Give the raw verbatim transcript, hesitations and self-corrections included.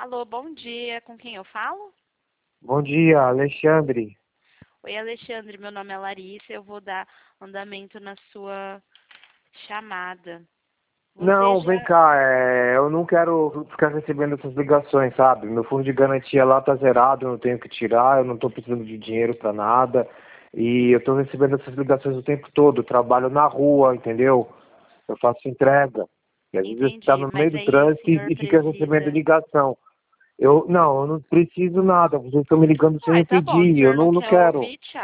Alô, bom dia. Com quem eu falo? Bom dia, Alexandre. Oi, Alexandre. Meu nome é Larissa. Eu vou dar andamento na sua chamada. Você Não, vem já... cá, é, eu não quero ficar recebendo essas ligações, sabe? Meu fundo de garantia lá tá zerado, eu não tenho que tirar, eu não tô precisando de dinheiro pra nada. E eu tô recebendo essas ligações o tempo todo, eu trabalho na rua, entendeu? Eu faço entrega. E às vezes você tá Entendi, no meio mas do aí o trânsito e, senhor e fica recebendo precisa... ligação. Eu, não, eu não preciso nada, vocês estão me ligando sem Ah, eu tá bom. O pedir, eu senhor não não, não quer quero. ouvir? Tchau.